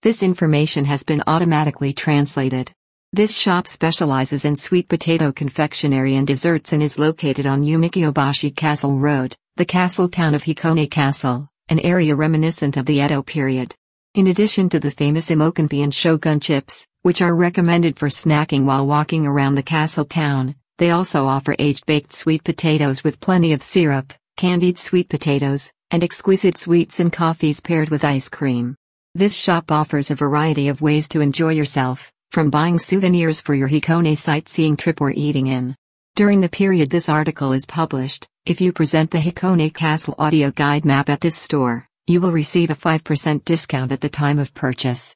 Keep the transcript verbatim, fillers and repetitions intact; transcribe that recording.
This information has been automatically translated. This shop specializes in sweet potato confectionery and desserts and is located on Umikiyobashi Castle Road, the castle town of Hikone Castle, an area reminiscent of the Edo period. In addition to the famous Imokenpi and Shogun chips, which are recommended for snacking while walking around the castle town, they also offer aged baked sweet potatoes with plenty of syrup, candied sweet potatoes, and exquisite sweets and coffees paired with ice cream. This shop offers a variety of ways to enjoy yourself, from buying souvenirs for your Hikone sightseeing trip or eating in. During the period this article is published, if you present the Hikone Castle audio guide map at this store, you will receive a five percent discount at the time of purchase.